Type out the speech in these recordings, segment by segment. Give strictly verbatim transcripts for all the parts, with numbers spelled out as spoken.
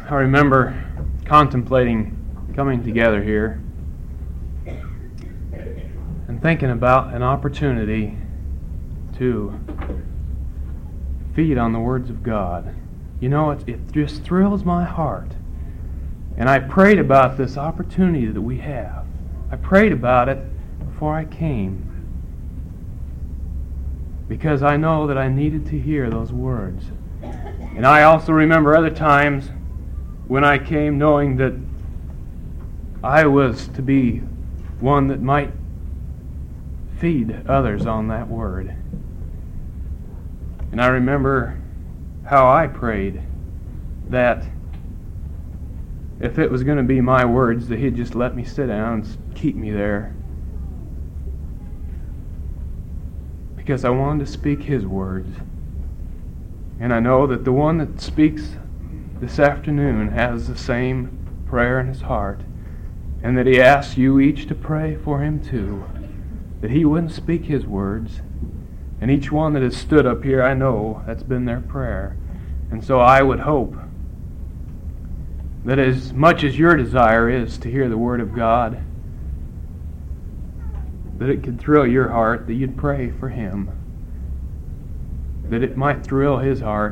I remember contemplating coming together here and thinking about an opportunity to feed on the words of God. You know, it, it just thrills my heart. And I prayed about this opportunity that we have. I prayed about it before I came, because I know that I needed to hear those words. And I also remember other times when I came knowing that I was to be one that might feed others on that word. And I remember how I prayed that if it was going to be my words, that He'd just let me sit down and keep me there, because I wanted to speak His words. And I know that the one that speaks this afternoon has the same prayer in his heart, and that he asks you each to pray for him too, that he wouldn't speak his words. And each one that has stood up here, I know that's been their prayer. And so I would hope that as much as your desire is to hear the Word of God, that it could thrill your heart, that you'd pray for him, that it might thrill his heart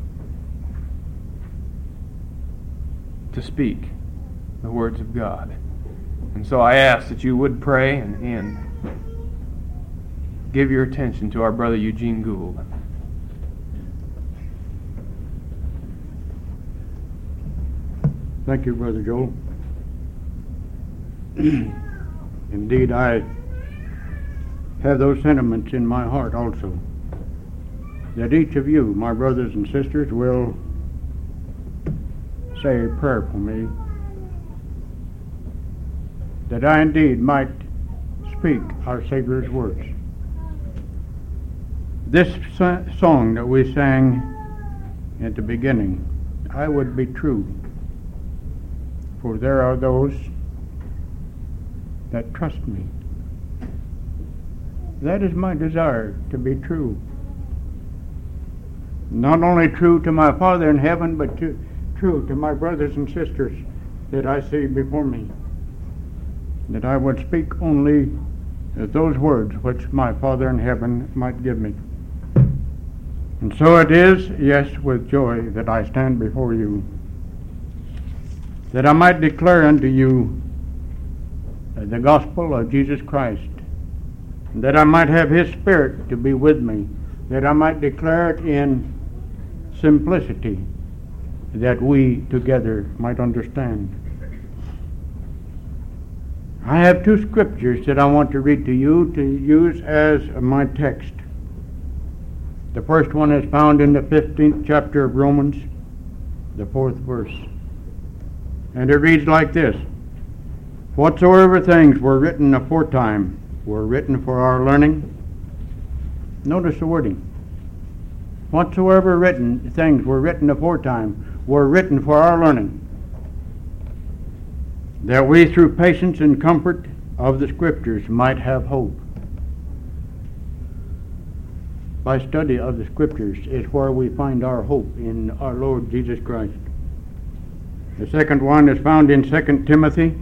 to speak the words of God. And so I ask that you would pray and, and give your attention to our brother Eugene Gould. Thank you, Brother Joel. Indeed, I have those sentiments in my heart also, that each of you, my brothers and sisters, will say a prayer for me, that I indeed might speak our Savior's words. This so- song that we sang at the beginning, I would be true, for there are those that trust me. That is my desire, to be true. Not only true to my Father in heaven, but to, true to my brothers and sisters that I see before me. That I would speak only those words which my Father in heaven might give me. And so it is, yes, with joy that I stand before you, that I might declare unto you the gospel of Jesus Christ, that I might have His Spirit to be with me, that I might declare it in simplicity, that we together might understand. I have two scriptures that I want to read to you to use as my text. The first one is found in the fifteenth chapter of Romans, the fourth verse. And it reads like this: Whatsoever things were written aforetime were written for our learning. Notice the wording. Whatsoever written things were written aforetime were written for our learning, that we through patience and comfort of the Scriptures might have hope. By study of the Scriptures is where we find our hope in our Lord Jesus Christ. The second one is found in Second Timothy,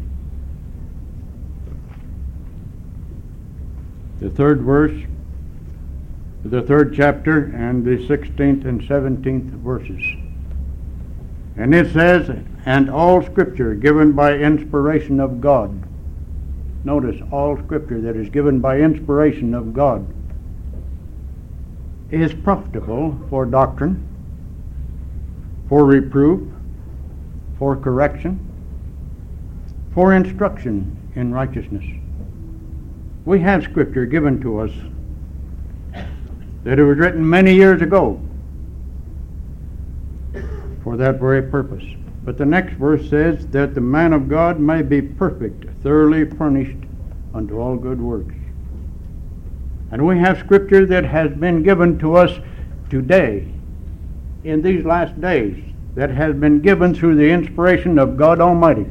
the third verse, the third chapter, and the sixteenth and seventeenth verses. And it says, and all Scripture given by inspiration of God. Notice, all Scripture that is given by inspiration of God is profitable for doctrine, for reproof, for correction, for instruction in righteousness. We have Scripture given to us that it was written many years ago for that very purpose. But the next verse says that the man of God may be perfect, thoroughly furnished unto all good works. And we have Scripture that has been given to us today, in these last days, that has been given through the inspiration of God Almighty.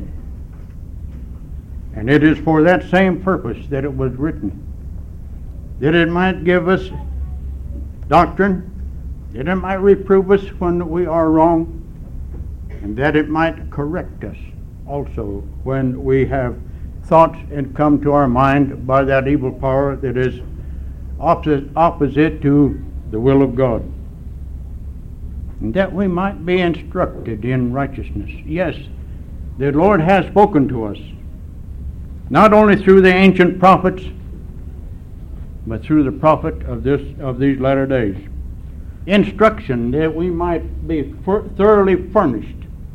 And it is for that same purpose that it was written, that it might give us doctrine, that it might reprove us when we are wrong, and that it might correct us also when we have thoughts and come to our mind by that evil power that is opposite, opposite to the will of God. And that we might be instructed in righteousness. Yes, the Lord has spoken to us, not only through the ancient prophets, but through the prophet of this of these latter days. Instruction that we might be thoroughly furnished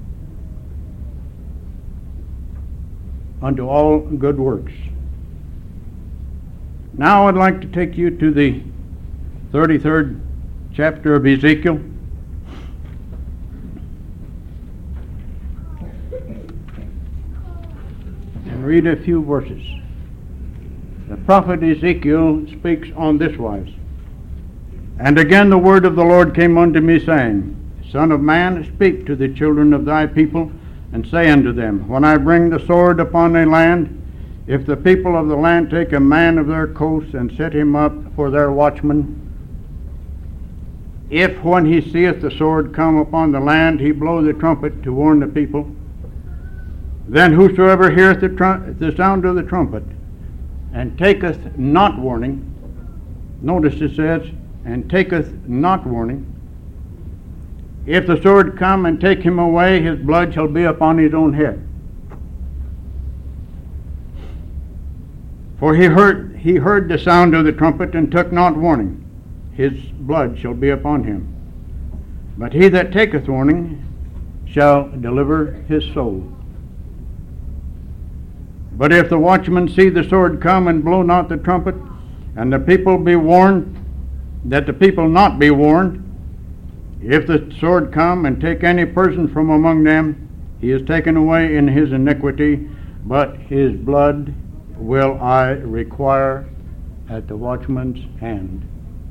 unto all good works. Now I'd like to take you to the thirty-third chapter of Ezekiel. And read a few verses. The prophet Ezekiel speaks on this wise. And again the word of the Lord came unto me, saying, Son of man, speak to the children of thy people, and say unto them, When I bring the sword upon a land, if the people of the land take a man of their coast, and set him up for their watchman, if when he seeth the sword come upon the land, he blow the trumpet to warn the people, then whosoever heareth the, tr- the sound of the trumpet, and taketh not warning, notice it says, and taketh not warning, if the sword come and take him away, his blood shall be upon his own head. For he heard, he heard the sound of the trumpet, and took not warning, his blood shall be upon him. But he that taketh warning shall deliver his soul. But if the watchman see the sword come, and blow not the trumpet, and the people be warned, that the people not be warned, if the sword come and take any person from among them, he is taken away in his iniquity, but his blood will I require at the watchman's hand.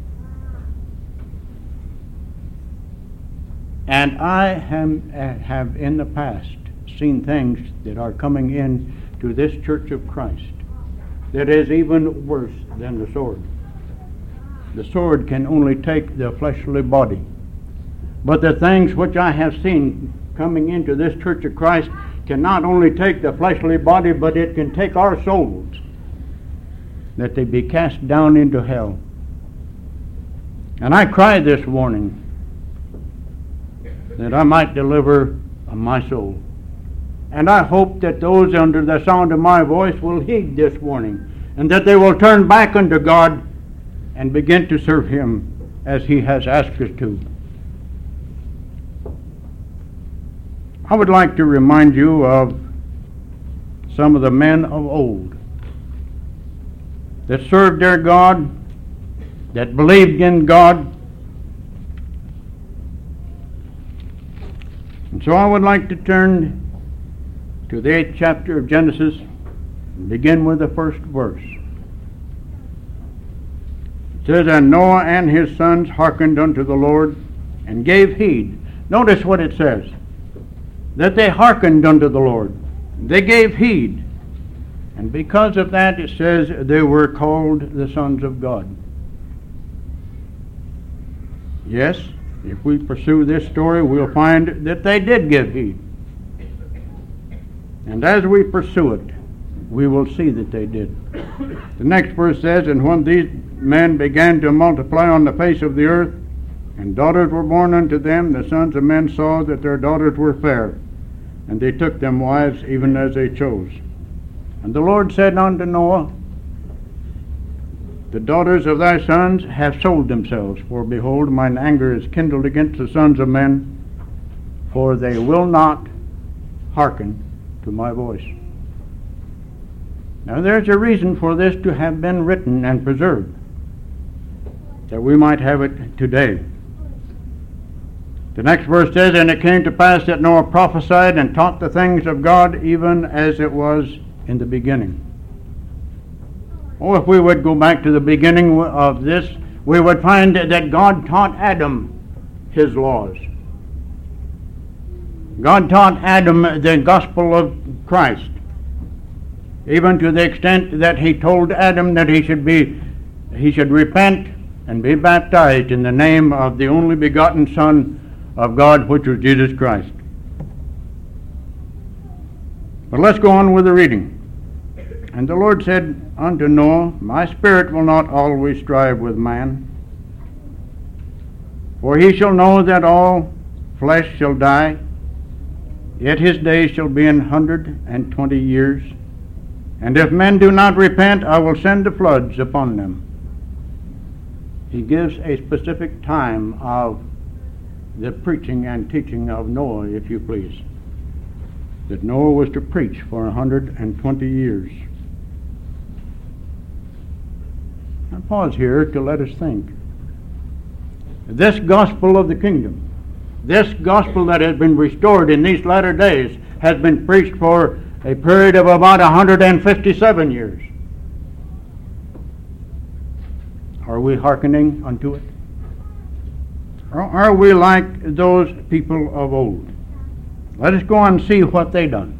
And I have, have in the past seen things that are coming in to this church of Christ that is even worse than the sword. The sword can only take the fleshly body. But the things which I have seen coming into this church of Christ can not only take the fleshly body, but it can take our souls, that they be cast down into hell. And I cry this warning, that I might deliver my soul. And I hope that those under the sound of my voice will heed this warning, and that they will turn back unto God and begin to serve Him as He has asked us to. I would like to remind you of some of the men of old that served their God, that believed in God. And so I would like to turn to the eighth chapter of Genesis and begin with the first verse. It says, And Noah and his sons hearkened unto the Lord, and gave heed. Notice what it says, that they hearkened unto the Lord. They gave heed. And because of that, it says they were called the sons of God. Yes, if we pursue this story, we'll find that they did give heed. And as we pursue it, we will see that they did. The next verse says, And when these men began to multiply on the face of the earth, and daughters were born unto them, the sons of men saw that their daughters were fair, and they took them wives even as they chose. And the Lord said unto Noah, The daughters of thy sons have sold themselves, for behold, mine anger is kindled against the sons of men, for they will not hearken to my voice. Now there's a reason for this to have been written and preserved, that we might have it today. The next verse says, And it came to pass that Noah prophesied and taught the things of God, even as it was in the beginning. Oh, if we would go back to the beginning of this, we would find that God taught Adam his laws. God taught Adam the gospel of Christ, even to the extent that He told Adam that he should be, he should repent and be baptized in the name of the only begotten Son of God, which was Jesus Christ. But let's go on with the reading. And the Lord said unto Noah, My spirit will not always strive with man, for he shall know that all flesh shall die, yet his days shall be an hundred and twenty years. And if men do not repent, I will send the floods upon them. He gives a specific time of the preaching and teaching of Noah, if you please. That Noah was to preach for a hundred and twenty years. I'll pause here to let us think. This gospel of the kingdom, this gospel that has been restored in these latter days, has been preached for a period of about one hundred fifty-seven years. Are we hearkening unto it? Or are we like those people of old? Let us go on and see what they done.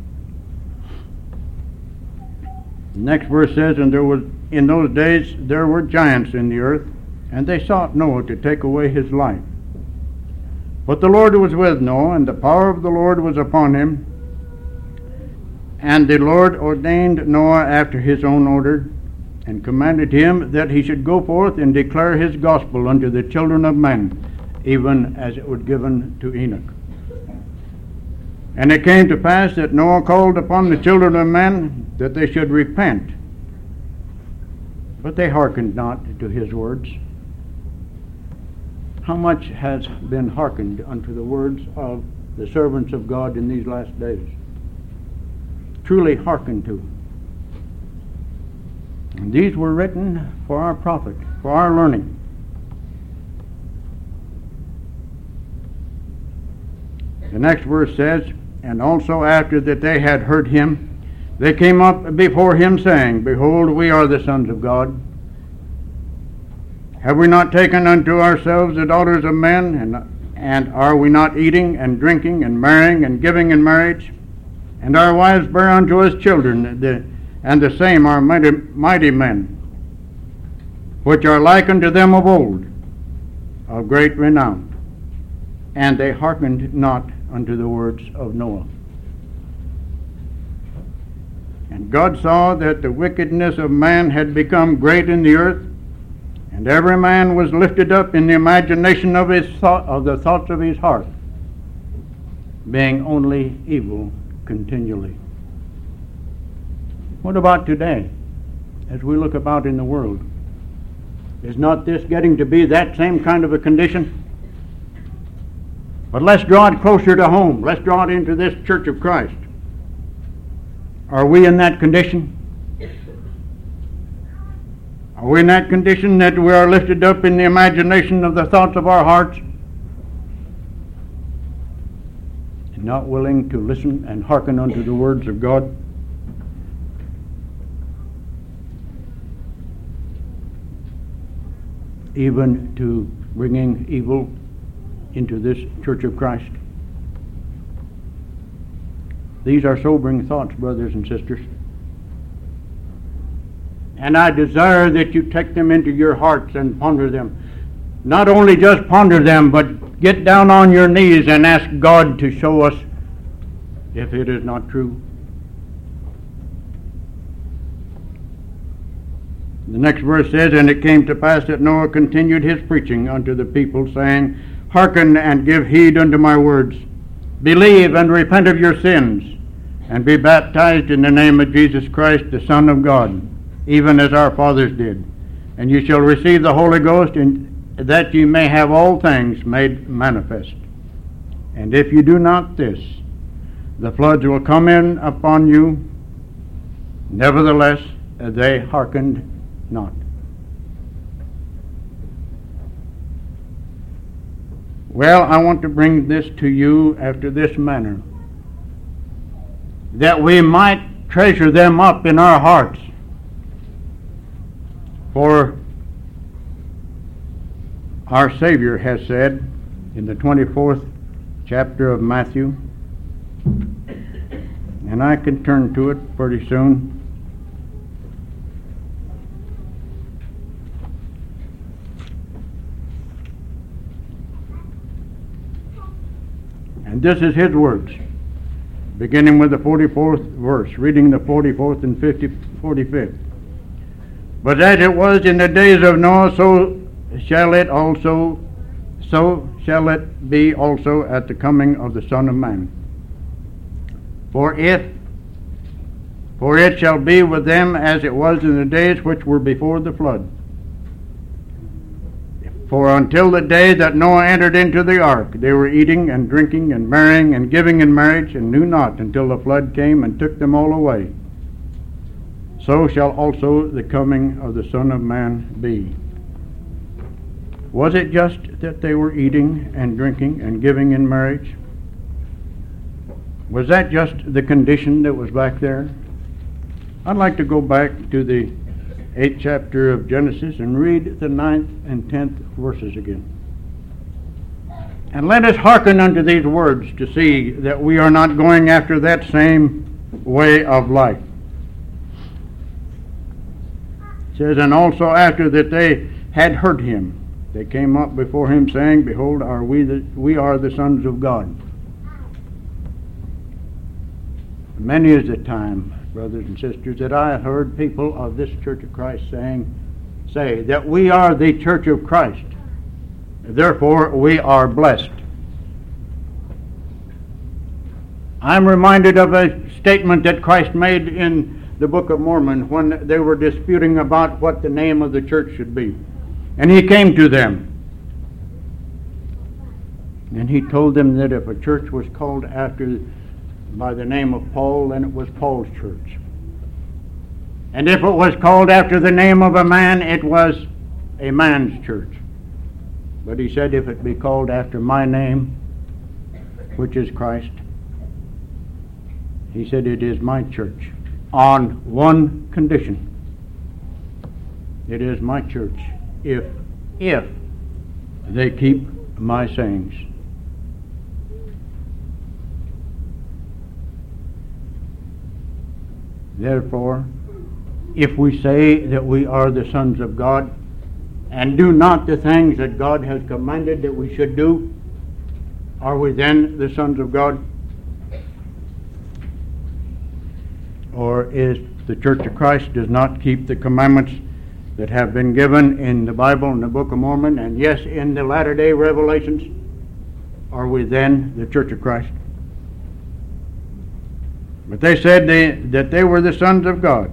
The next verse says, And there was in those days there were giants in the earth, and they sought Noah to take away his life. But the Lord was with Noah, and the power of the Lord was upon him. And the Lord ordained Noah after his own order, and commanded him that he should go forth and declare his gospel unto the children of men, even as it was given to Enoch. And it came to pass that Noah called upon the children of men that they should repent. But they hearkened not to his words. How much has been hearkened unto the words of the servants of God in these last days? Truly hearkened to. And these were written for our profit, for our learning. The next verse says, And also after that they had heard him, they came up before him, saying, Behold, we are the sons of God. Have we not taken unto ourselves the daughters of men, and, and are we not eating and drinking and marrying and giving in marriage? And our wives bear unto us children, the, and the same are mighty, mighty men, which are like unto them of old, of great renown. And they hearkened not unto the words of Noah. And God saw that the wickedness of man had become great in the earth, and every man was lifted up in the imagination of his thought, of the thoughts of his heart, being only evil continually. What about today, as we look about in the world? Is not this getting to be that same kind of a condition? But let's draw it closer to home. Let's draw it into this Church of Christ. Are we in that condition? Are we in that condition that we are lifted up in the imagination of the thoughts of our hearts, and not willing to listen and hearken unto the words of God? Even to bringing evil into this Church of Christ. These are sobering thoughts, brothers and sisters. And I desire that you take them into your hearts and ponder them. Not only just ponder them, but get down on your knees and ask God to show us if it is not true. The next verse says, And it came to pass that Noah continued his preaching unto the people, saying, Hearken and give heed unto my words. Believe and repent of your sins, and be baptized in the name of Jesus Christ, the Son of God, even as our fathers did. And you shall receive the Holy Ghost, in, that ye may have all things made manifest. And if you do not this, the floods will come in upon you. Nevertheless, they hearkened not. Well, I want to bring this to you after this manner, that we might treasure them up in our hearts. For our Savior has said in the twenty-fourth chapter of Matthew, and I can turn to it pretty soon. And this is his words. beginning with the forty-fourth verse, reading the forty-fourth and forty-fifth. But as it was in the days of Noah, so shall it also, so shall it be also at the coming of the Son of Man. For if, for it shall be with them as it was in the days which were before the flood. For until the day that Noah entered into the ark, they were eating and drinking and marrying and giving in marriage, and knew not until the flood came and took them all away. So shall also the coming of the Son of Man be. Was it just that they were eating and drinking and giving in marriage? Was that just the condition that was back there? I'd like to go back to the eighth chapter of Genesis and read the ninth and tenth verses again. And let us hearken unto these words to see that we are not going after that same way of life. It says, and also after that they had heard him, they came up before him, saying, Behold, are we, the, we are the sons of God. Many is the time, brothers and sisters, that I have heard people of this Church of Christ saying, say that we are the Church of Christ, therefore we are blessed. I'm reminded of a statement that Christ made in the Book of Mormon when they were disputing about what the name of the church should be. And he came to them. And he told them that if a church was called after by the name of Paul, then it was Paul's church. And if it was called after the name of a man, it was a man's church. But he said, if it be called after my name, which is Christ, he said, it is my church. On one condition. It is my church if, if they keep my sayings. Therefore, if we say that we are the sons of God and do not the things that God has commanded that we should do, are we then the sons of God? Or is the Church of Christ does not keep the commandments that have been given in the Bible and the Book of Mormon, and yes, in the latter-day revelations, are we then the Church of Christ? But they said they, that they were the sons of God.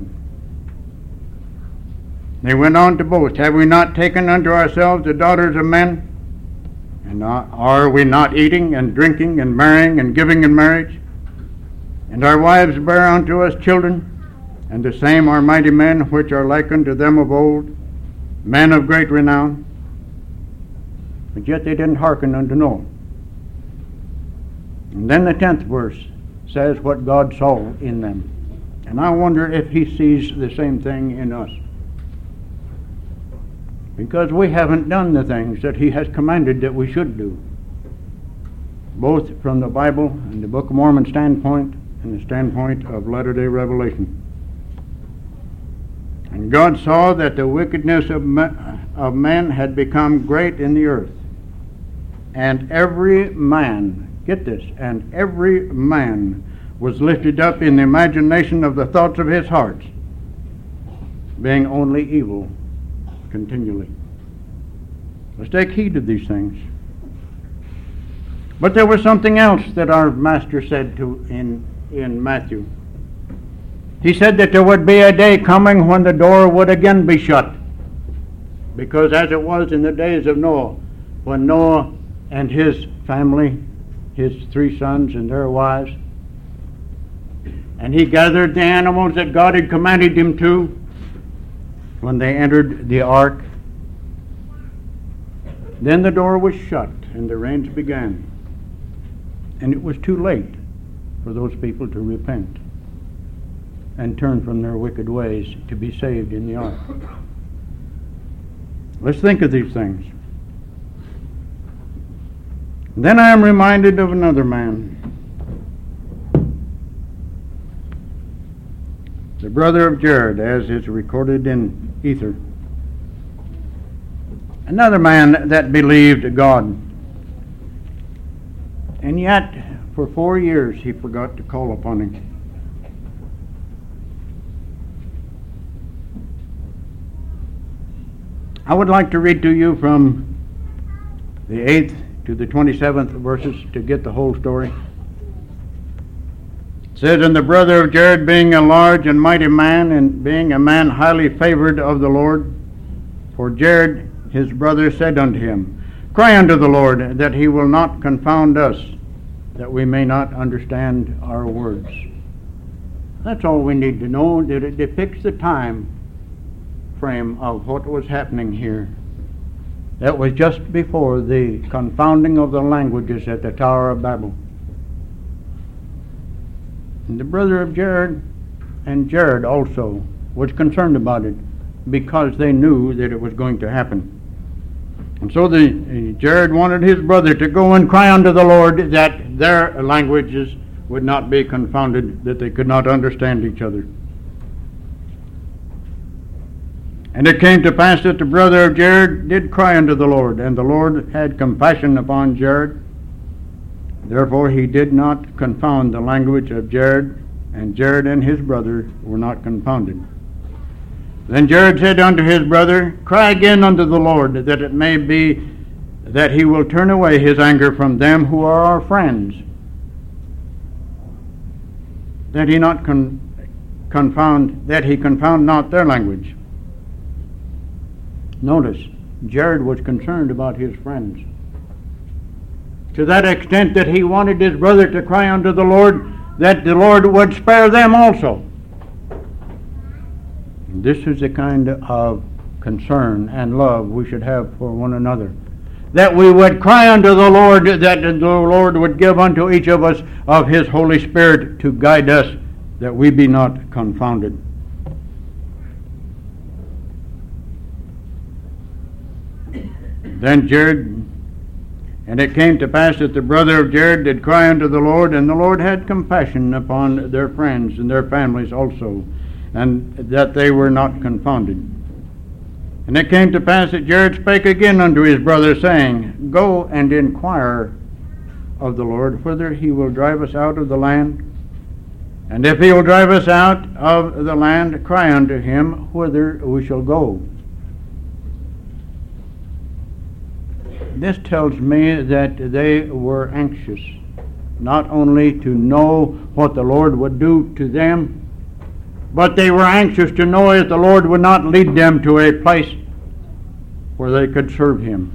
They went on to boast, have we not taken unto ourselves the daughters of men? And not, are we not eating and drinking and marrying and giving in marriage? And our wives bear unto us children, and the same are mighty men which are like unto them of old, men of great renown. But yet they didn't hearken unto Noah. And then the tenth verse says what God saw in them. And I wonder if he sees the same thing in us. Because we haven't done the things that he has commanded that we should do. Both from the Bible and the Book of Mormon standpoint and the standpoint of latter-day revelation. And God saw that the wickedness of men, of men had become great in the earth. And every man, get this, and every man was lifted up in the imagination of the thoughts of his heart, being only evil continually. Let's take heed of these things. But there was something else that our Master said to in, in Matthew. He said that there would be a day coming when the door would again be shut. Because as it was in the days of Noah, when Noah and his family, his three sons and their wives, and he gathered the animals that God had commanded him to, when they entered the ark, then the door was shut and the rains began. And it was too late for those people to repent and turn from their wicked ways to be saved in the ark. Let's think of these things. Then I am reminded of another man, the brother of Jared, as is recorded in Ether. Another man that believed God. And yet, for four years he forgot to call upon him. I would like to read to you from the eighth to the twenty-seventh verses to get the whole story. It says, And the brother of Jared, being a large and mighty man, and being a man highly favored of the Lord, for Jared his brother said unto him, Cry unto the Lord, that he will not confound us, that we may not understand our words. That's all we need to know, that it depicts the time frame of what was happening here. That was just before the confounding of the languages at the Tower of Babel. And the brother of Jared and Jared also was concerned about it because they knew that it was going to happen. And so the Jared wanted his brother to go and cry unto the Lord that their languages would not be confounded, that they could not understand each other. And it came to pass that the brother of Jared did cry unto the Lord, and the Lord had compassion upon Jared. Therefore he did not confound the language of Jared, and Jared and his brother were not confounded. Then Jared said unto his brother, Cry again unto the Lord, that it may be that he will turn away his anger from them who are our friends, that he not con- confound, that he confound not their language. Notice, Jared was concerned about his friends, to that extent that he wanted his brother to cry unto the Lord that the Lord would spare them also. This is the kind of concern and love we should have for one another, that we would cry unto the Lord, that the Lord would give unto each of us of his Holy Spirit to guide us, that we be not confounded. Then Jared, and it came to pass that the brother of Jared did cry unto the Lord, and the Lord had compassion upon their friends and their families also, and that they were not confounded. And it came to pass that Jared spake again unto his brother, saying, Go and inquire of the Lord whether he will drive us out of the land. And if he will drive us out of the land, cry unto him whither we shall go. This tells me that they were anxious, not only to know what the Lord would do to them, but they were anxious to know if the Lord would not lead them to a place where they could serve him.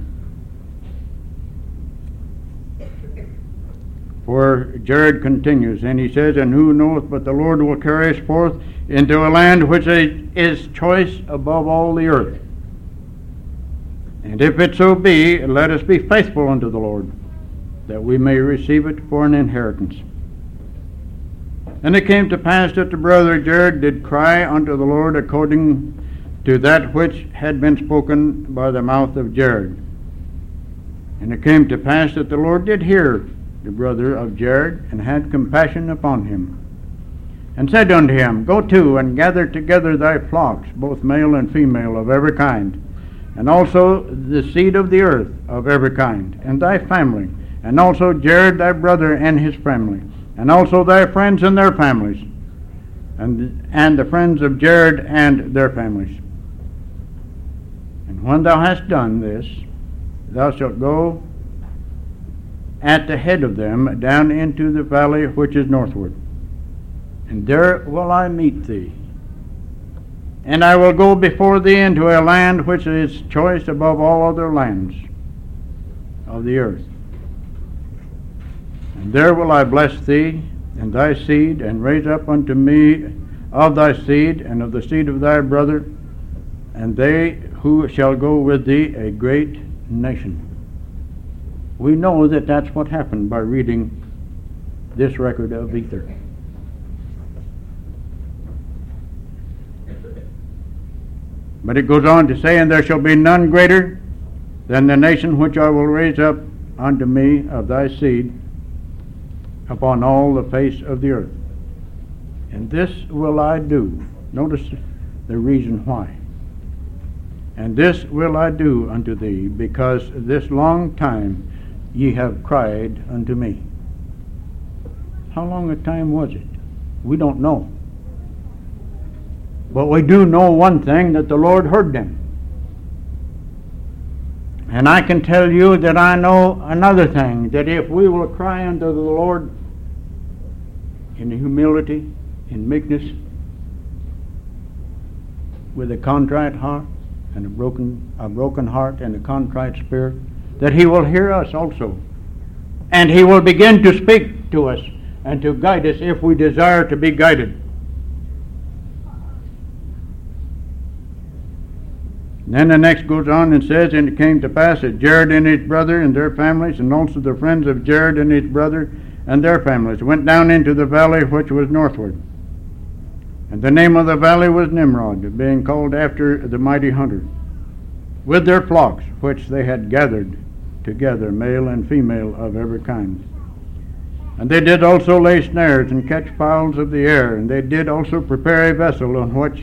For Jared continues, and he says, And who knoweth but the Lord will carry us forth into a land which is choice above all the earth. And if it so be, let us be faithful unto the Lord, that we may receive it for an inheritance. And it came to pass that the brother Jared did cry unto the Lord according to that which had been spoken by the mouth of Jared. And it came to pass that the Lord did hear the brother of Jared, and had compassion upon him, and said unto him, Go to and gather together thy flocks, both male and female of every kind, and also the seed of the earth of every kind, and thy family, and also Jared thy brother and his family, and also thy friends and their families, and, and the friends of Jared and their families. And when thou hast done this, thou shalt go at the head of them down into the valley which is northward, and there will I meet thee. And I will go before thee into a land which is choice above all other lands of the earth. And there will I bless thee and thy seed, and raise up unto me of thy seed and of the seed of thy brother, and they who shall go with thee, a great nation. We know that that's what happened by reading this record of Ether. But it goes on to say, And there shall be none greater than the nation which I will raise up unto me of thy seed upon all the face of the earth. And this will I do. Notice the reason why. And this will I do unto thee, because this long time ye have cried unto me. How long a time was it? We don't know. But we do know one thing, that the Lord heard them. And I can tell you that I know another thing, that if we will cry unto the Lord in humility, in meekness, with a contrite heart and a broken a broken heart and a contrite spirit, that He will hear us also. And He will begin to speak to us and to guide us if we desire to be guided. Then the next goes on and says, and it came to pass that Jared and his brother and their families, and also the friends of Jared and his brother and their families, went down into the valley which was northward. And the name of the valley was Nimrod, being called after the mighty hunter, with their flocks which they had gathered together, male and female of every kind. And they did also lay snares and catch fowls of the air, and they did also prepare a vessel on which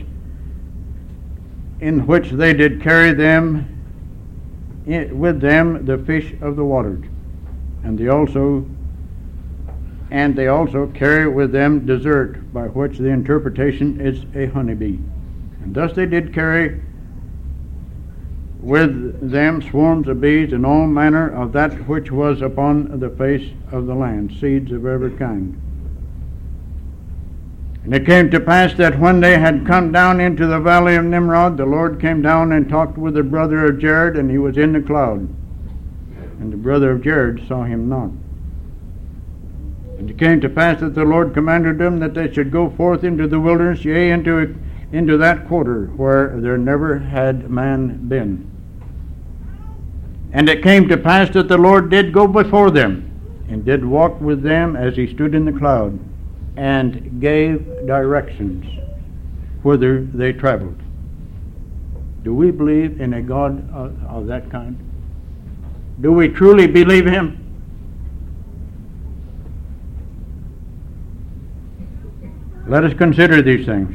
in which they did carry them in, with them the fish of the waters, and they also and they also carry with them dessert, by which the interpretation is a honeybee. And thus they did carry with them swarms of bees, and all manner of that which was upon the face of the land, seeds of every kind. And it came to pass that when they had come down into the valley of Nimrod, the Lord came down and talked with the brother of Jared, and he was in the cloud. And the brother of Jared saw him not. And it came to pass that the Lord commanded them that they should go forth into the wilderness, yea, into, into that quarter where there never had man been. And it came to pass that the Lord did go before them, and did walk with them as he stood in the cloud, and gave directions whither they traveled. Do we believe in a God of, of that kind? Do we truly believe Him? Let us consider these things.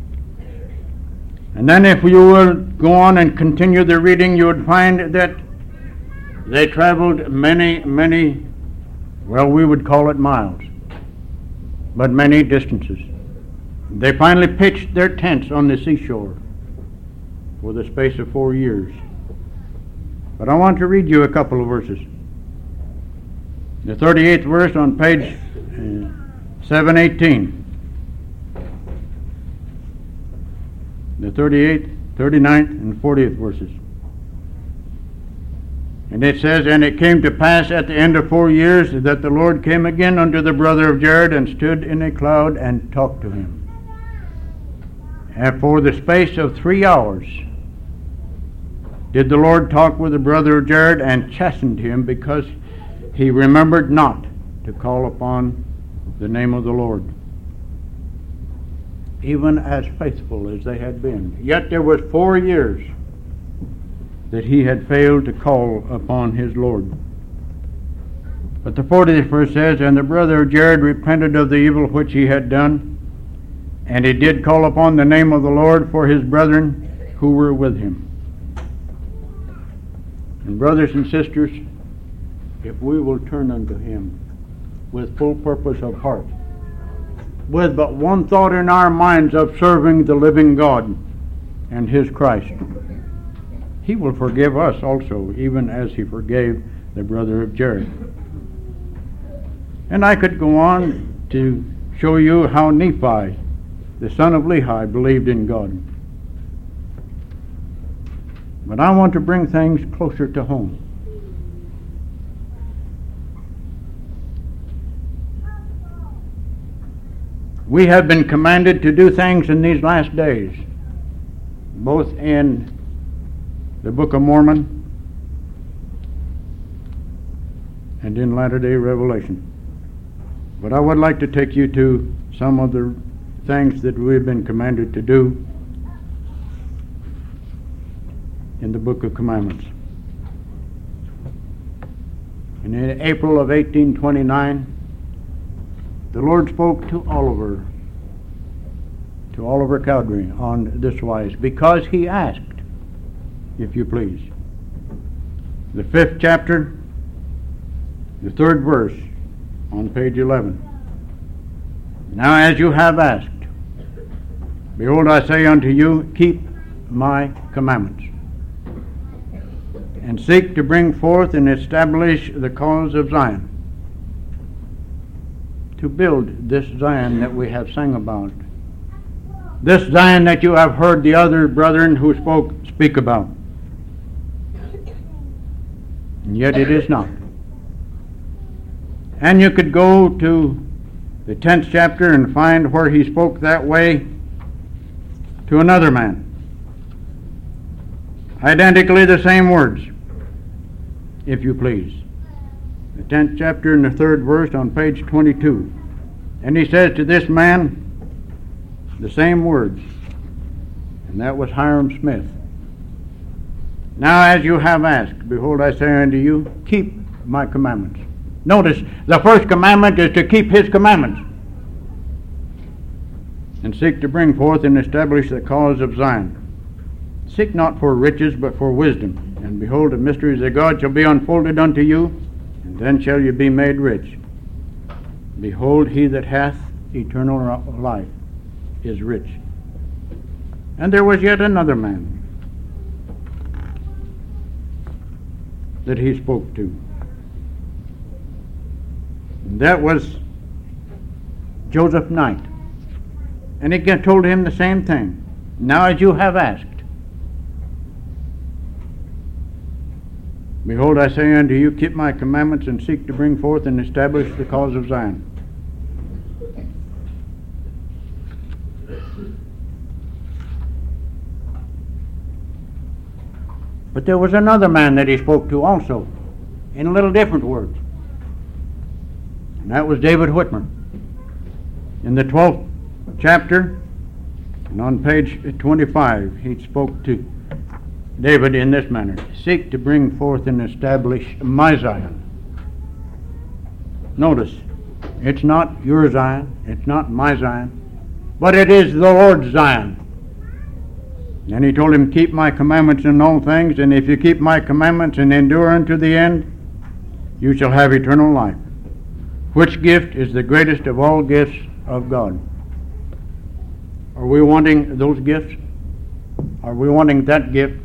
And then if you will go on and continue the reading, you would find that they traveled many, many, well, we would call it miles, but many distances. They finally pitched their tents on the seashore for the space of four years. But I want to read you a couple of verses. The thirty-eighth verse on page uh, seven eighteen. The thirty-eighth, thirty-ninth, and fortieth verses. And it says, and it came to pass at the end of four years that the Lord came again unto the brother of Jared, and stood in a cloud and talked to him. And for the space of three hours did the Lord talk with the brother of Jared, and chastened him, because he remembered not to call upon the name of the Lord, even as faithful as they had been. Yet there was four years that he had failed to call upon his Lord. But the fortieth verse says, and the brother of Jared repented of the evil which he had done, and he did call upon the name of the Lord for his brethren who were with him. And brothers and sisters, if we will turn unto Him with full purpose of heart, with but one thought in our minds of serving the living God and His Christ, He will forgive us also, even as He forgave the brother of Jared. And I could go on to show you how Nephi, the son of Lehi, believed in God. But I want to bring things closer to home. We have been commanded to do things in these last days, both in the Book of Mormon and in Latter-day Revelation. But I would like to take you to some of the things that we've been commanded to do in the Book of Commandments. And in April of eighteen twenty-nine, the Lord spoke to Oliver, to Oliver Cowdery, on this wise, because he asked, if you please. The fifth chapter, the third verse, on page eleven. Now as you have asked, behold, I say unto you, keep my commandments, and seek to bring forth and establish the cause of Zion, to build this Zion that we have sang about, this Zion that you have heard the other brethren who spoke speak about. And yet it is not. And you could go to the tenth chapter and find where he spoke that way to another man. Identically the same words, if you please. The tenth chapter and the third verse on page twenty-two. And he says to this man the same words, and that was Hiram Smith. Now as you have asked, behold, I say unto you, keep my commandments. Notice, the first commandment is to keep his commandments, and seek to bring forth and establish the cause of Zion. Seek not for riches, but for wisdom. And behold, the mysteries of God shall be unfolded unto you, and then shall you be made rich. Behold, he that hath eternal life is rich. And there was yet another man that he spoke to. And that was Joseph Knight. And he told him the same thing. Now as you have asked, behold, I say unto you, keep my commandments and seek to bring forth and establish the cause of Zion. But there was another man that he spoke to also, in a little different words. And that was David Whitmer. In the twelfth chapter, and on page twenty-five, he spoke to David in this manner: seek to bring forth and establish my Zion. Notice, it's not your Zion, it's not my Zion, but it is the Lord's Zion. And he told him, keep my commandments in all things, and if you keep my commandments and endure unto the end, you shall have eternal life. Which gift is the greatest of all gifts of God? Are we wanting those gifts? Are we wanting that gift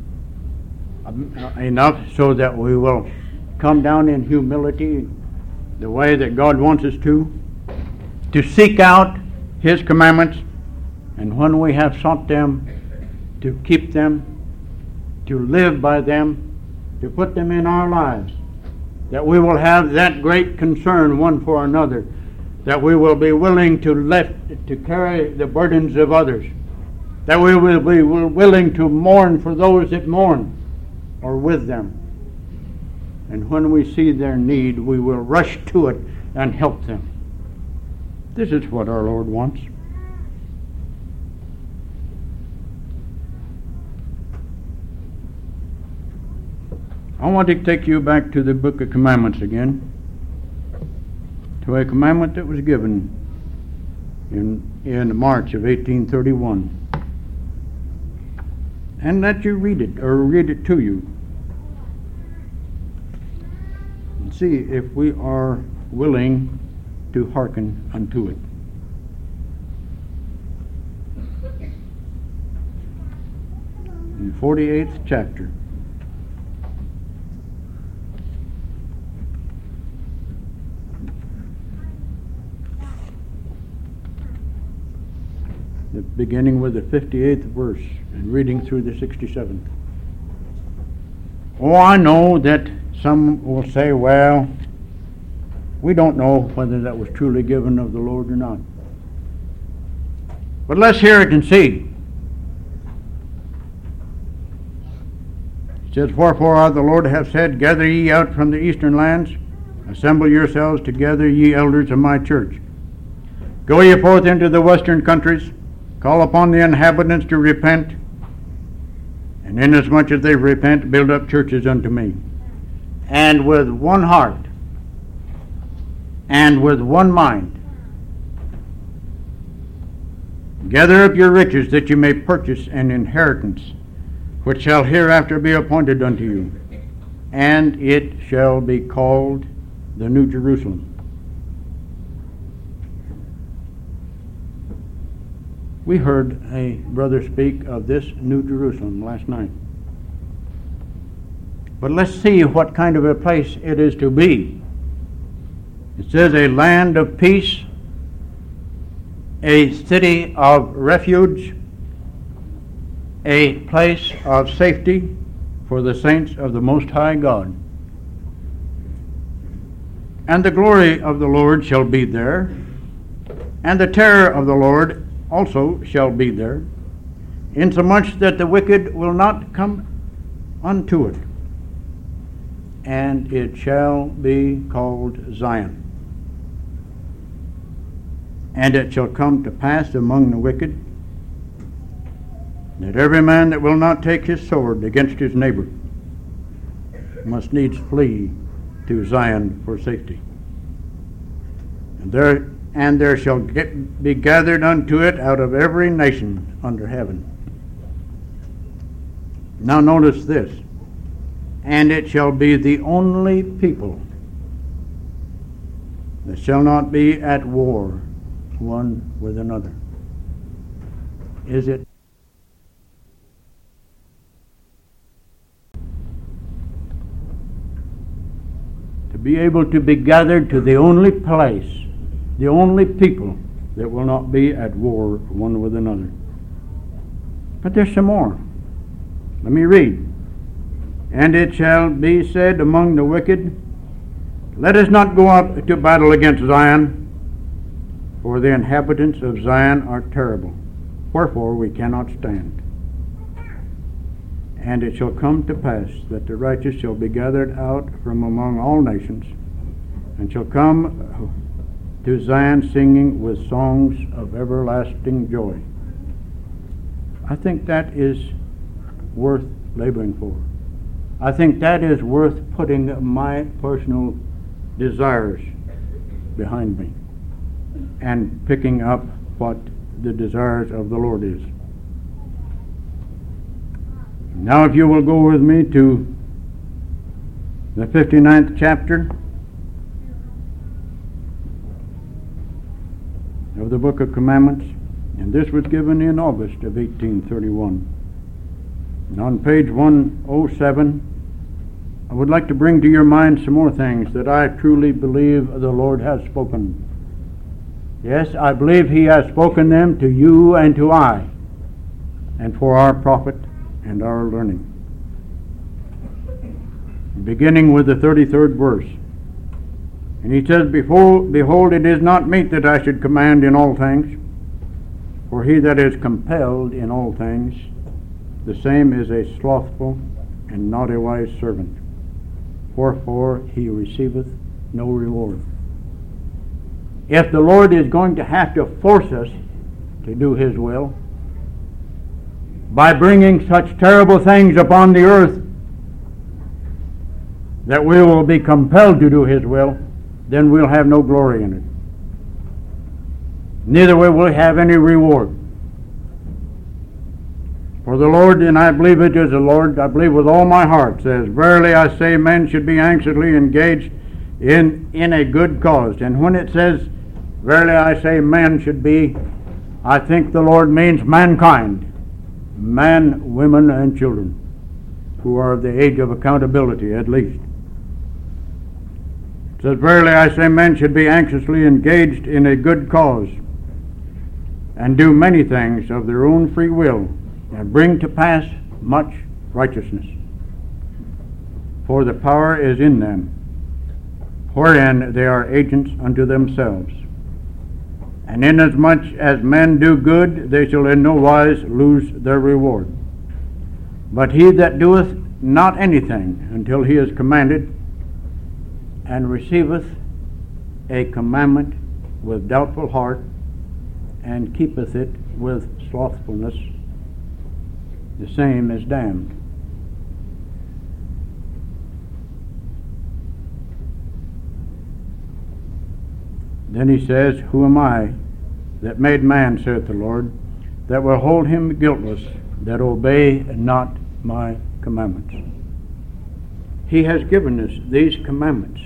enough so that we will come down in humility the way that God wants us to, to seek out his commandments, and when we have sought them, to keep them, to live by them, to put them in our lives, that we will have that great concern one for another, that we will be willing to let to carry the burdens of others, that we will be willing to mourn for those that mourn, or with them. And when we see their need, we will rush to it and help them. This is what our Lord wants. I want to take you back to the Book of Commandments again, to a commandment that was given in, in March of eighteen thirty-one. And let you read it, or read it to you, and see if we are willing to hearken unto it. In the forty-eighth chapter, beginning with the fifty-eighth verse and reading through the sixty-seventh. Oh, I know that some will say, well, we don't know whether that was truly given of the Lord or not. But let's hear it and see. It says, wherefore the Lord hath said, gather ye out from the eastern lands, assemble yourselves together, ye elders of my church. Go ye forth into the western countries, call upon the inhabitants to repent, and inasmuch as they repent, build up churches unto me. And with one heart, and with one mind, gather up your riches that you may purchase an inheritance, which shall hereafter be appointed unto you, and it shall be called the New Jerusalem. We heard a brother speak of this New Jerusalem last night. But let's see what kind of a place it is to be. It says a land of peace, a city of refuge, a place of safety for the saints of the Most High God. And the glory of the Lord shall be there, and the terror of the Lord also shall be there, insomuch that the wicked will not come unto it. And it shall be called Zion. And it shall come to pass among the wicked that every man that will not take his sword against his neighbor must needs flee to Zion for safety. And there and there shall get, be gathered unto it out of every nation under heaven. Now notice this. And it shall be the only people that shall not be at war one with another. Is it? To be able to be gathered to the only place, the only people that will not be at war one with another. But there's some more. Let me read. And it shall be said among the wicked, let us not go up to battle against Zion, for the inhabitants of Zion are terrible. Wherefore we cannot stand. And it shall come to pass that the righteous shall be gathered out from among all nations, and shall come to Zion singing with songs of everlasting joy. I think that is worth laboring for. I think that is worth putting my personal desires behind me and picking up what the desires of the Lord is. Now if you will go with me to the fifty-ninth chapter of the Book of Commandments, and this was given in August of eighteen thirty-one. And on page one oh seven, I would like to bring to your mind some more things that I truly believe the Lord has spoken. Yes, I believe He has spoken them to you and to I, and for our profit and our learning. Beginning with the thirty-third verse. And he says, Behold, behold, it is not meet that I should command in all things, for he that is compelled in all things, the same is a slothful and not a wise servant. Wherefore he receiveth no reward. If the Lord is going to have to force us to do His will, by bringing such terrible things upon the earth that we will be compelled to do His will, then we'll have no glory in it. Neither will we have any reward. For the Lord, and I believe it is the Lord, I believe with all my heart, says, Verily I say, men should be anxiously engaged in, in a good cause. And when it says, Verily I say, men should be, I think the Lord means mankind. Man, women, and children, who are of the age of accountability at least. It says, Verily I say, men should be anxiously engaged in a good cause, and do many things of their own free will, and bring to pass much righteousness. For the power is in them, wherein they are agents unto themselves. And inasmuch as men do good, they shall in no wise lose their reward. But he that doeth not anything until he is commanded, and receiveth a commandment with doubtful heart, and keepeth it with slothfulness, the same is damned. Then he says, Who am I that made man, saith the Lord, that will hold him guiltless, that obey not my commandments? He has given us these commandments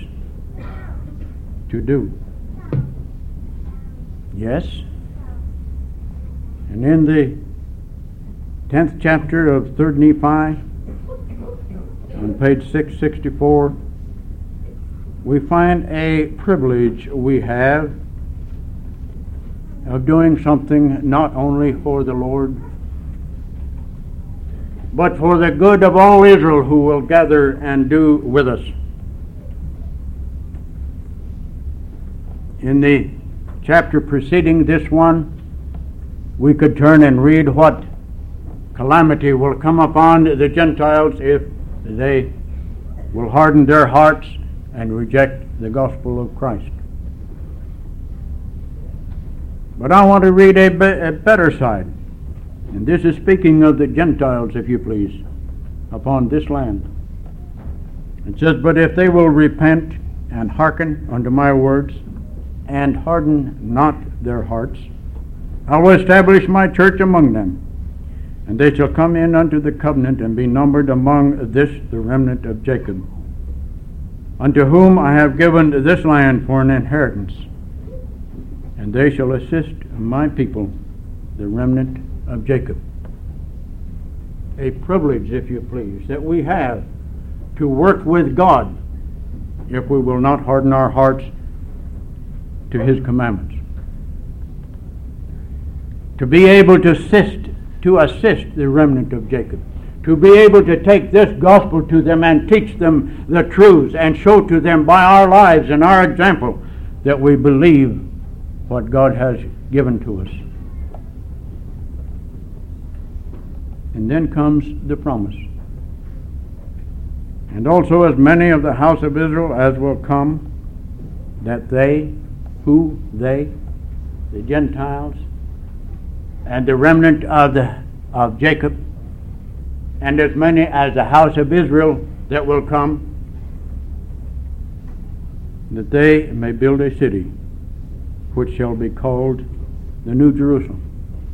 to do. Yes, And in the tenth chapter of Third Nephi, on page six sixty-four, we find a privilege we have of doing something not only for the Lord, but for the good of all Israel who will gather and do with us. In the chapter preceding this one, we could turn and read what calamity will come upon the Gentiles if they will harden their hearts and reject the gospel of Christ. But I want to read a, be- a better side. And this is speaking of the Gentiles, if you please, upon this land. It says, "But if they will repent and hearken unto my words, and harden not their hearts, I will establish my church among them, and they shall come in unto the covenant, and be numbered among this the remnant of Jacob, unto whom I have given this land for an inheritance. And they shall assist my people, the remnant of Jacob." A privilege, if you please, that we have to work with God if we will not harden our hearts to His commandments. To be able to assist, to assist the remnant of Jacob. To be able to take this gospel to them and teach them the truths and show to them by our lives and our example that we believe what God has given to us. And then comes the promise. "And also as many of the house of Israel as will come, that they," who they? The Gentiles, and the remnant of the of Jacob, and as many as the house of Israel that will come, that they may build a city which shall be called the New Jerusalem.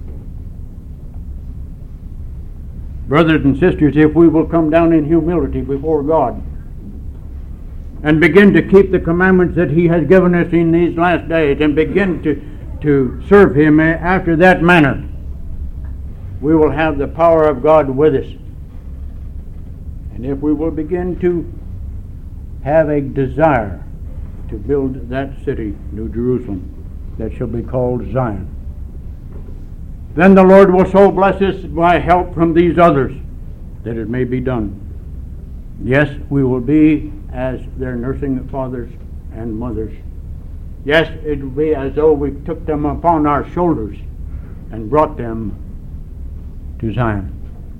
Brothers and sisters, if we will come down in humility before God and begin to keep the commandments that He has given us in these last days, and begin to, to serve Him after that manner, we will have the power of God with us. And if we will begin to have a desire to build that city, New Jerusalem, that shall be called Zion, then the Lord will so bless us by help from these others that it may be done. Yes, we will be as their nursing fathers and mothers. Yes, it will be as though we took them upon our shoulders and brought them to Zion.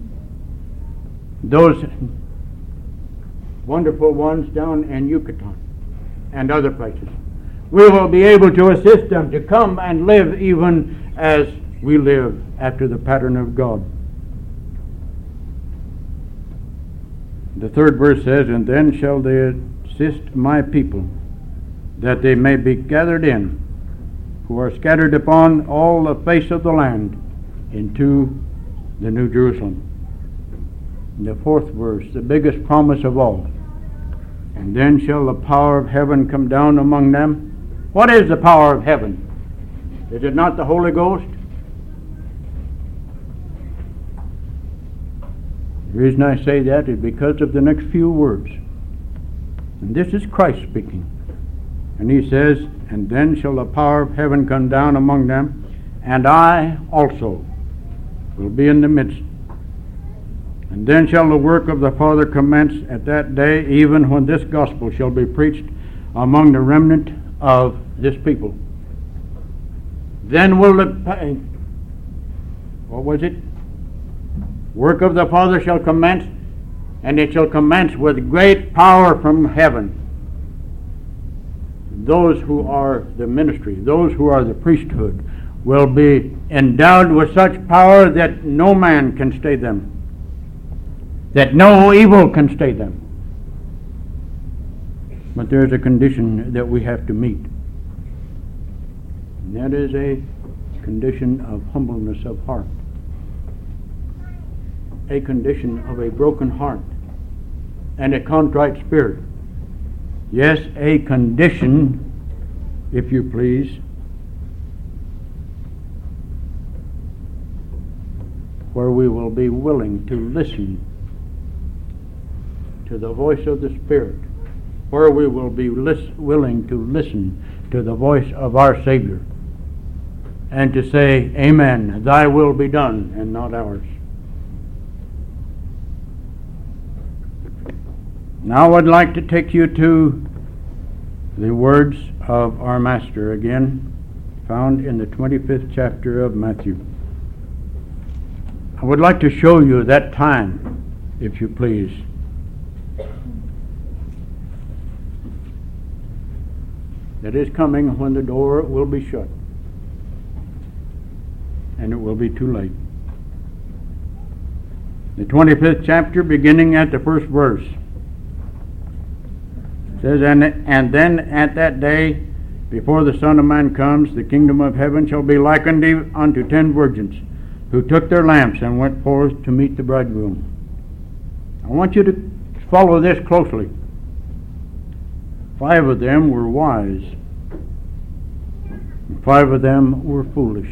Those wonderful ones down in Yucatan and other places, we will be able to assist them to come and live even as we live after the pattern of God. The third verse says, "And then shall they assist my people, that they may be gathered in, who are scattered upon all the face of the land, into the New Jerusalem." The fourth verse, the biggest promise of all. "And then shall the power of heaven come down among them." What is the power of heaven? Is it not the Holy Ghost? The reason I say that is because of the next few words. And this is Christ speaking. And He says, "And then shall the power of heaven come down among them, and I also will be in the midst. And then shall the work of the Father commence at that day, even when this gospel shall be preached among the remnant of this people. Then will the, what was it? Work of the Father shall commence, and it shall commence with great power from heaven." Those who are the ministry, those who are the priesthood, will be endowed with such power that no man can stay them, that no evil can stay them. But there's a condition that we have to meet, and that is a condition of humbleness of heart, a condition of a broken heart and a contrite spirit. Yes, a condition, if you please, where we will be willing to listen to the voice of the Spirit, where we will be lis- willing to listen to the voice of our Savior, and to say, Amen, thy will be done, and not ours. Now I'd like to take you to the words of our Master again, found in the twenty-fifth chapter of Matthew. I would like to show you that time, if you please. That is coming when the door will be shut, and it will be too late. The twenty-fifth chapter, beginning at the first verse, says, and, and then at that day, before the Son of Man comes, the kingdom of heaven shall be likened unto ten virgins, who took their lamps and went forth to meet the bridegroom. I want you to follow this closely. Five of them were wise, and five of them were foolish.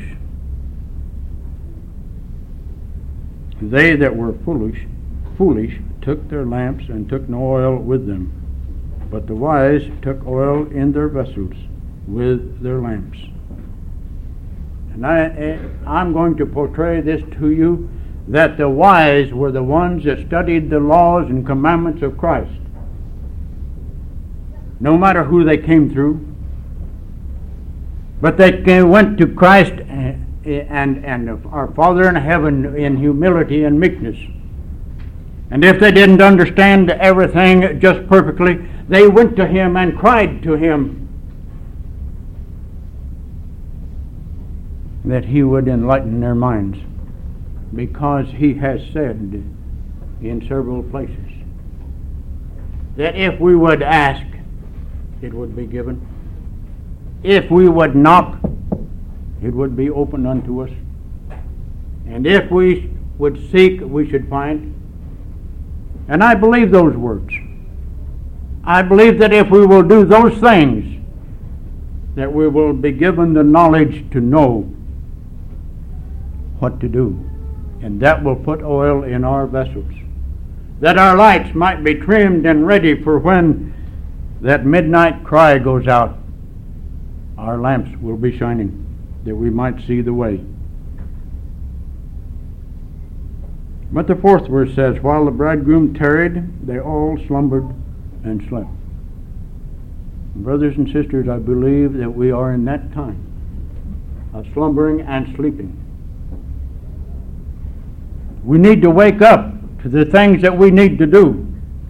They that were foolish, foolish took their lamps and took no oil with them, but the wise took oil in their vessels with their lamps. And I, I'm going to portray this to you, that the wise were the ones that studied the laws and commandments of Christ. No matter who they came through, but they went to Christ and, and, and our Father in heaven in humility and meekness. And if they didn't understand everything just perfectly, they went to Him and cried to Him that He would enlighten their minds, because He has said in several places that if we would ask, it would be given. If we would knock, it would be opened unto us. And if we would seek, we should find. And I believe those words. I believe that if we will do those things, that we will be given the knowledge to know what to do. And that will put oil in our vessels, that our lights might be trimmed and ready for when that midnight cry goes out. Our lamps will be shining, that we might see the way. But the fourth verse says, while the bridegroom tarried, they all slumbered and slept. Brothers and sisters, I believe that we are in that time of slumbering and sleeping. We need to wake up to the things that we need to do,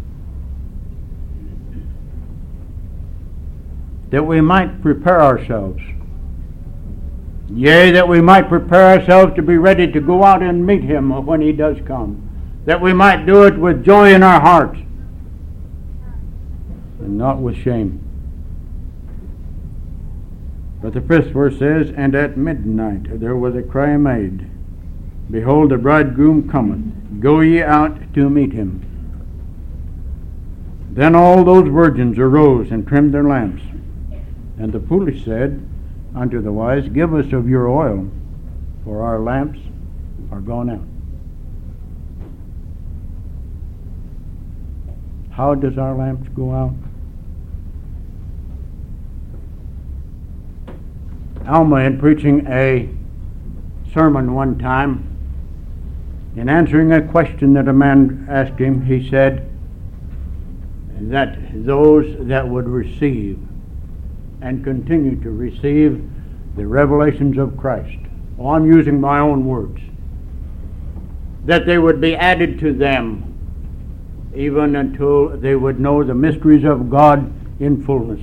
that we might prepare ourselves. Yea, that we might prepare ourselves to be ready to go out and meet Him when He does come. That we might do it with joy in our hearts and not with shame. But the fifth verse says, and at midnight there was a cry made, behold, the bridegroom cometh, go ye out to meet him. Then all those virgins arose and trimmed their lamps. And the foolish said unto the wise, give us of your oil, for our lamps are gone out. How does our lamps go out? Alma, in preaching a sermon one time, in answering a question that a man asked him, he said that those that would receive and continue to receive the revelations of Christ, well, I'm using my own words, that they would be added to them even until they would know the mysteries of God in fullness.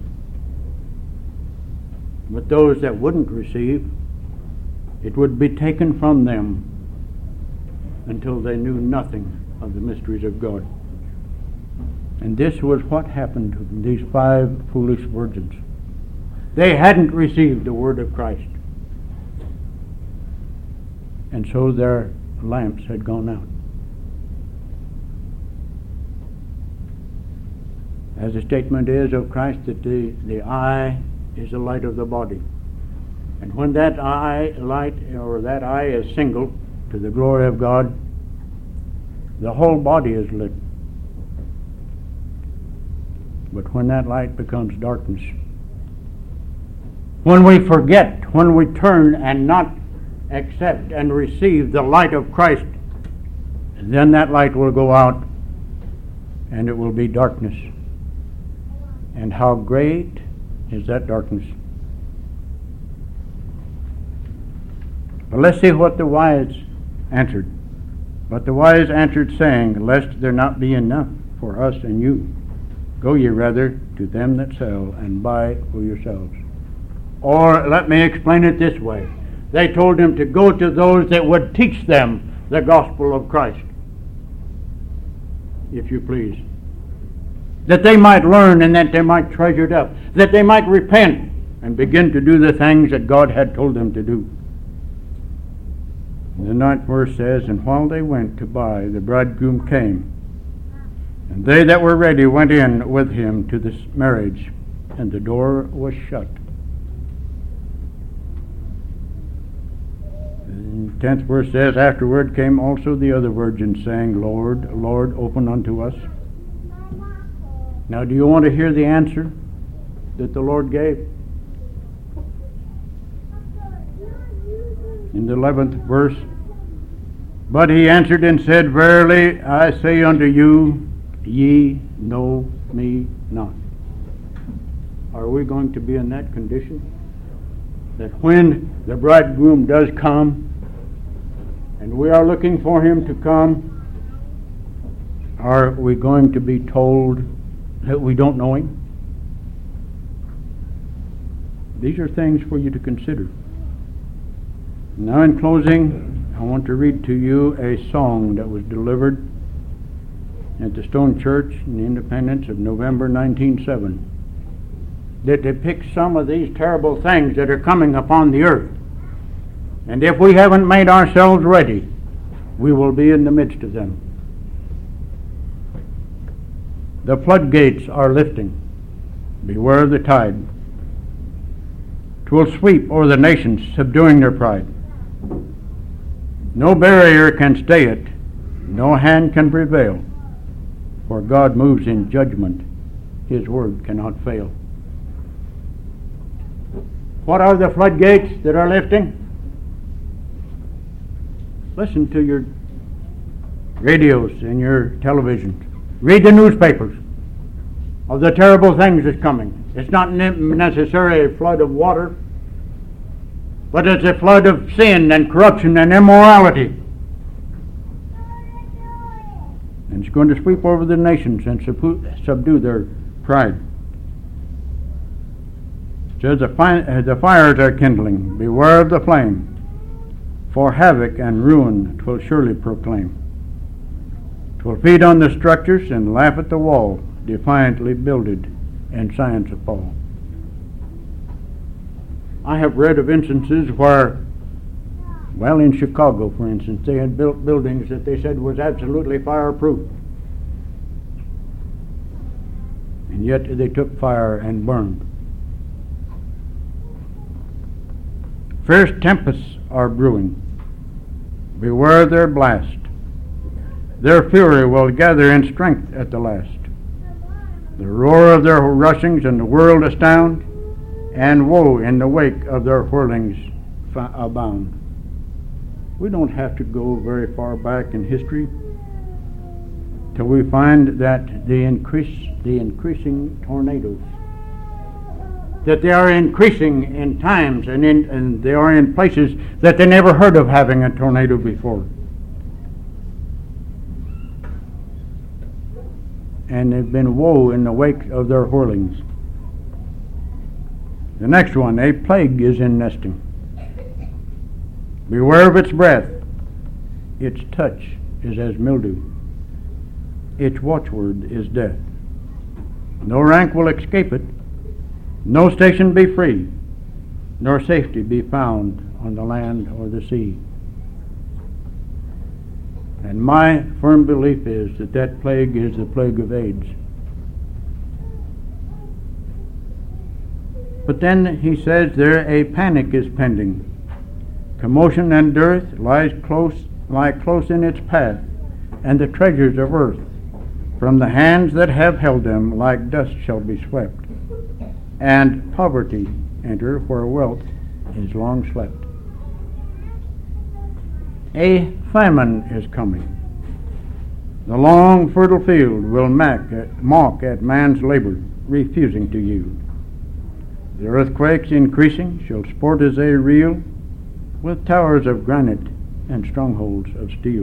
But those that wouldn't receive, it would be taken from them until they knew nothing of the mysteries of God. And this was what happened to these five foolish virgins. They hadn't received the word of Christ, and so their lamps had gone out. As the statement is of Christ, that the, the eye is the light of the body. And when that eye light, or that eye is single, to the glory of God, the whole body is lit. But when that light becomes darkness, when we forget, when we turn and not accept and receive the light of Christ, then that light will go out and it will be darkness. And how great is that darkness? But let's see what the wise answered. But the wise answered, saying, lest there not be enough for us and you, go ye rather to them that sell, and buy for yourselves. Or let me explain it this way. They told him to go to those that would teach them the gospel of Christ, if you please. That they might learn and that they might treasure it up. That they might repent and begin to do the things that God had told them to do. The ninth verse says, and while they went to buy, the bridegroom came. And they that were ready went in with him to this marriage, and the door was shut. The tenth verse says, afterward came also the other virgins, saying, Lord, Lord, open unto us. Now, do you want to hear the answer that the Lord gave? In the eleventh verse, but he answered and said, verily I say unto you, ye know me not. Are we going to be in that condition? That when the bridegroom does come, and we are looking for him to come, are we going to be told that we don't know him? These are things for you to consider. Now, in closing, I want to read to you a song that was delivered at the Stone Church in the Independence of November nineteen oh seven that depicts some of these terrible things that are coming upon the earth. And if we haven't made ourselves ready, we will be in the midst of them. The floodgates are lifting. Beware of the tide. 'Twill sweep o'er the nations, subduing their pride. No barrier can stay it, no hand can prevail, for God moves in judgment, his word cannot fail. What are the floodgates that are lifting? Listen to your radios and your televisions. Read the newspapers of the terrible things that's coming. It's not necessarily a flood of water, but it's a flood of sin and corruption and immorality. And it's going to sweep over the nations and subdue their pride. It says the, fi- the fires are kindling. Beware of the flame, for havoc and ruin 'twill surely proclaim. 'Twill feed on the structures and laugh at the wall, defiantly builded in science of fall. I have read of instances where, well, in Chicago, for instance, they had built buildings that they said was absolutely fireproof. And yet they took fire and burned. Fierce tempests are brewing. Beware their blast. Their fury will gather in strength at the last. The roar of their rushings and the world astound, and woe in the wake of their whirlings abound. We don't have to go very far back in history till we find that the increase, the increasing tornadoes, that they are increasing in times and, in, and they are in places that they never heard of having a tornado before. And they've been woe in the wake of their whirlings. The next one, a plague is in nesting. Beware of its breath. Its touch is as mildew. Its watchword is death. No rank will escape it. No station be free, nor safety be found on the land or the sea. And my firm belief is that that plague is the plague of AIDS. But then he says there a panic is pending. Commotion and dearth lies close lie close in its path, and the treasures of earth from the hands that have held them like dust shall be swept, and poverty enter where wealth is long slept. A famine is coming. The long fertile field will mock at, mock at man's labor, refusing to yield. The earthquakes increasing shall sport as they reel, with towers of granite and strongholds of steel.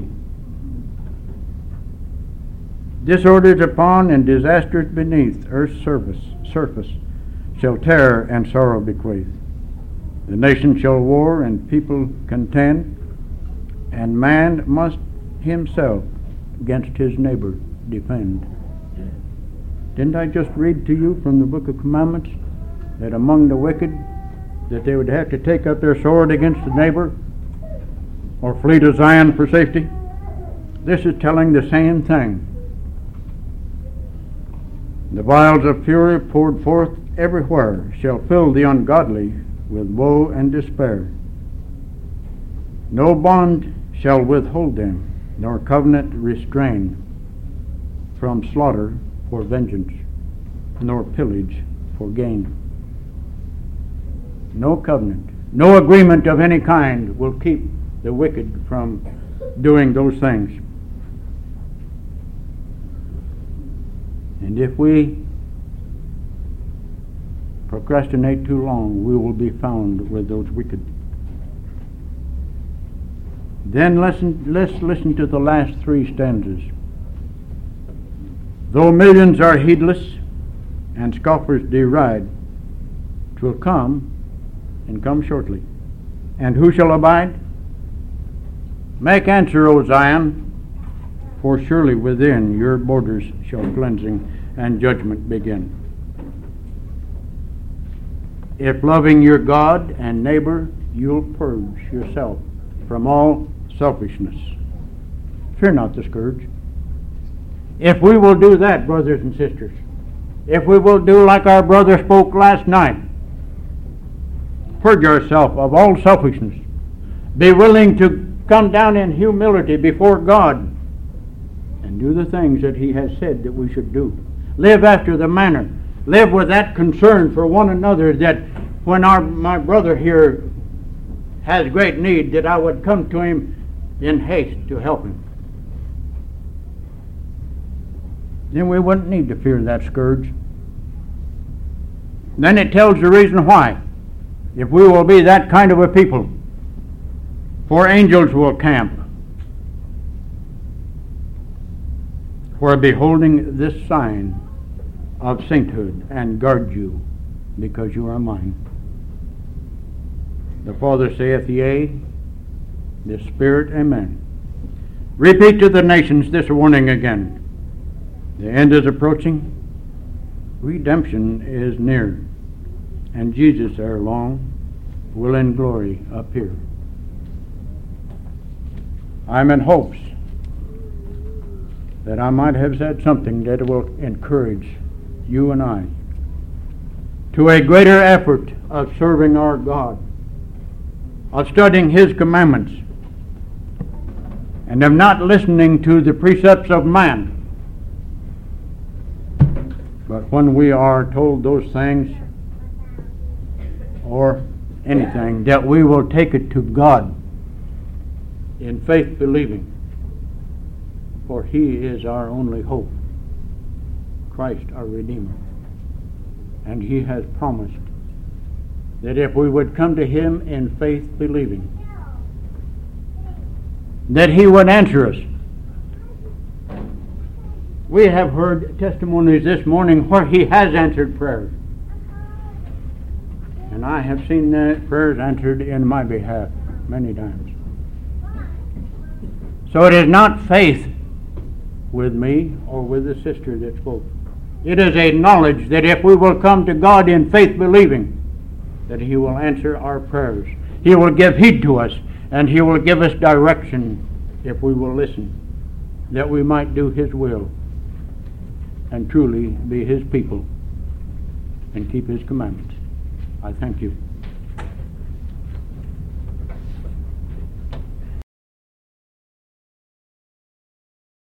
Disorders upon and disasters beneath earth's surface, surface shall terror and sorrow bequeath. The nation shall war and people contend, and man must himself against his neighbor defend. Didn't I just read to you from the Book of Commandments that among the wicked that they would have to take up their sword against the neighbor or flee to Zion for safety? This is telling the same thing. The vials of fury poured forth everywhere shall fill the ungodly with woe and despair. No bond shall withhold them, nor covenant restrain from slaughter for vengeance, nor pillage for gain. No covenant, no agreement of any kind will keep the wicked from doing those things. And if we procrastinate too long, we will be found with those wicked. Then listen, let's listen to the last three stanzas. Though millions are heedless and scoffers deride, 'twill come and come shortly. And who shall abide? Make answer, O Zion, for surely within your borders shall cleansing and judgment begin. If loving your God and neighbor, you'll purge yourself from all selfishness. Fear not the scourge. If we will do that, brothers and sisters, if we will do like our brother spoke last night, purge yourself of all selfishness, be willing to come down in humility before God and do the things that He has said that we should do. Live after the manner. Live with that concern for one another, that when our my brother here has great need, that I would come to him in haste to help him. Then we wouldn't need to fear that scourge. Then it tells the reason why. If we will be that kind of a people, for angels will camp, where beholding this sign of sainthood, and guard you, because you are mine. The Father saith, Yea, the Spirit, Amen. Repeat to the nations this warning again. The end is approaching, redemption is near, and Jesus ere long will in glory appear. I'm in hopes that I might have said something that will encourage you and I to a greater effort of serving our God, of studying His commandments, and of not listening to the precepts of man. But when we are told those things, or anything, that we will take it to God in faith believing, for He is our only hope, Christ our Redeemer. And He has promised that if we would come to Him in faith believing, that He would answer us. We have heard testimonies this morning where He has answered prayers. And I have seen the prayers answered in my behalf many times. So it is not faith with me or with the sister that spoke. It is a knowledge that if we will come to God in faith believing, that He will answer our prayers. He will give heed to us, and He will give us direction if we will listen, that we might do His will and truly be His people and keep His commandments. I thank you.